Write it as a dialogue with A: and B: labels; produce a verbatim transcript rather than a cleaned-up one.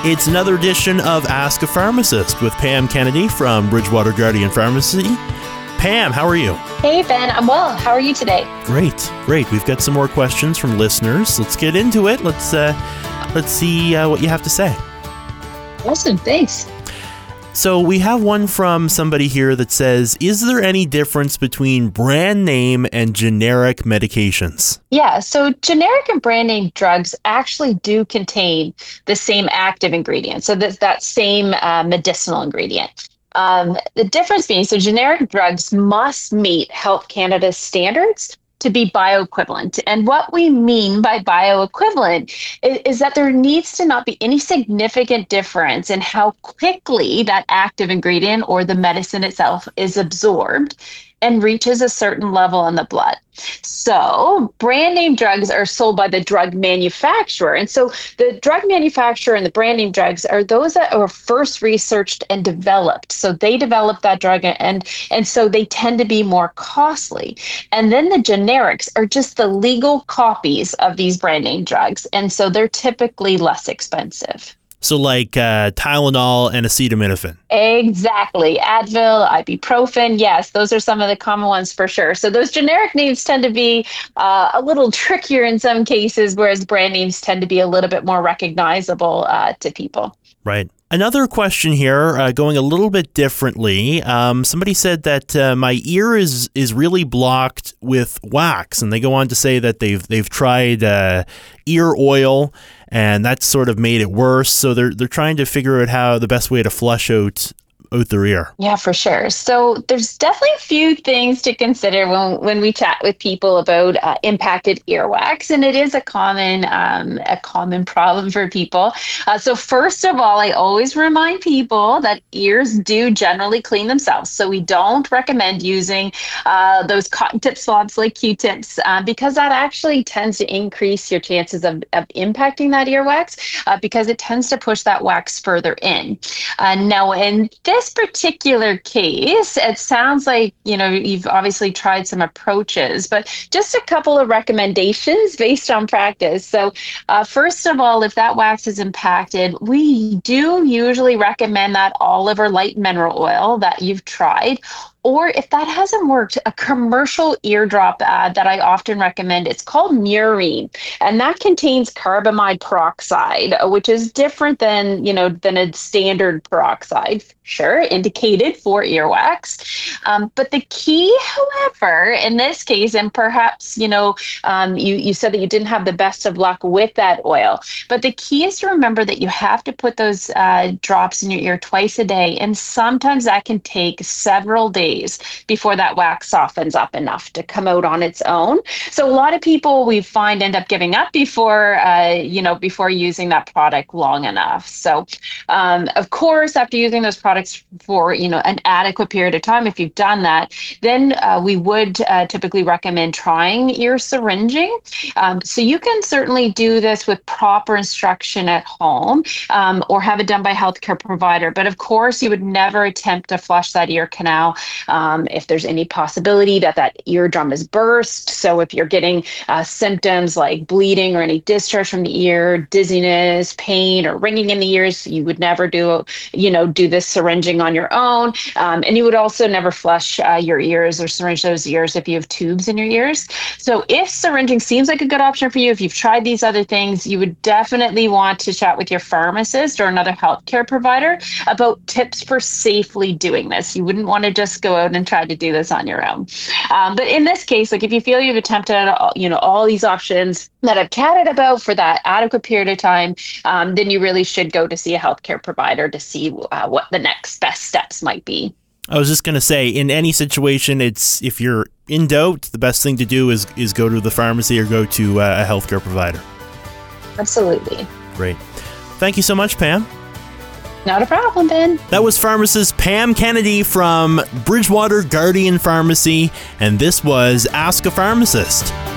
A: It's another edition of Ask a Pharmacist with Pam Kennedy from Bridgewater Guardian Pharmacy. Pam, how are you?
B: Hey, Ben. I'm well. How are you today?
A: Great, great. We've got some more questions from listeners. Let's get into it. Let's uh, let's see uh, what you have to say.
B: Awesome. Thanks.
A: So we have one from somebody here that says, is there any difference between brand name and generic medications?
B: Yeah, so generic and brand name drugs actually do contain the same active ingredient. So that's that same uh, medicinal ingredient. Um, the difference being, so generic drugs must meet Health Canada's standards to be bioequivalent. And what we mean by bioequivalent is, is that there needs to not be any significant difference in how quickly that active ingredient or the medicine itself is absorbed and reaches a certain level in the blood. So brand name drugs are sold by the drug manufacturer. And so the drug manufacturer and the brand name drugs are those that are first researched and developed. So they developed that drug and, and so they tend to be more costly. And then the generics are just the legal copies of these brand name drugs. And so they're typically less expensive.
A: So like uh, Tylenol and acetaminophen.
B: Exactly. Advil, ibuprofen. Yes, those are some of the common ones for sure. So those generic names tend to be uh, a little trickier in some cases, whereas brand names tend to be a little bit more recognizable uh, to people.
A: Right. Another question here, uh, going a little bit differently. Um, somebody said that uh, my ear is is really blocked with wax, and they go on to say that they've they've tried uh, ear oil, and that's sort of made it worse. So they're they're trying to figure out how the best way to flush out out their ear.
B: Yeah, for sure. So there's definitely a few things to consider when when we chat with people about uh, impacted earwax, and it is a common um, a common problem for people. Uh, so first of all, I always remind people that ears do generally clean themselves. So we don't recommend using uh, those cotton tip swabs like Q-tips uh, because that actually tends to increase your chances of, of impacting that earwax uh, because it tends to push that wax further in. Uh, now, in this particular case, it sounds like, you know, you've obviously tried some approaches, but just a couple of recommendations based on practice. So uh, first of all, if that wax is impacted, we do usually recommend that olive or light mineral oil that you've tried. Or if that hasn't worked, a commercial eardrop ad that I often recommend, it's called Murine, and that contains carbamide peroxide, which is different than, you know, than a standard peroxide, sure, indicated for earwax. Um, but the key, however, in this case, and perhaps, you know, um, you, you said that you didn't have the best of luck with that oil, but the key is to remember that you have to put those uh, drops in your ear twice a day, and sometimes that can take several days before that wax softens up enough to come out on its own. So a lot of people we find end up giving up before, uh, you know, before using that product long enough. So, um, of course, after using those products for, you know, an adequate period of time, if you've done that, then uh, we would uh, typically recommend trying ear syringing. Um, so you can certainly do this with proper instruction at home um, or have it done by a healthcare provider. But of course, you would never attempt to flush that ear canal Um, if there's any possibility that that eardrum is burst. So if you're getting uh, symptoms like bleeding or any discharge from the ear, dizziness, pain, or ringing in the ears, you would never do, you know, do this syringing on your own. Um, and you would also never flush uh, your ears or syringe those ears if you have tubes in your ears. So if syringing seems like a good option for you, if you've tried these other things, you would definitely want to chat with your pharmacist or another healthcare provider about tips for safely doing this. You wouldn't want to just go out and try to do this on your own. Um, but in this case, like if you feel you've attempted, you know, all these options that I've chatted about for that adequate period of time, um, then you really should go to see a healthcare provider to see uh, what the next best steps might be.
A: I was just going to say, in any situation, it's if you're in doubt, the best thing to do is is go to the pharmacy or go to uh, a healthcare provider.
B: Absolutely.
A: Great. Thank you so much, Pam.
B: Not a problem, Ben.
A: That was pharmacist Pam Kennedy from Bridgewater Guardian Pharmacy, and this was Ask a Pharmacist.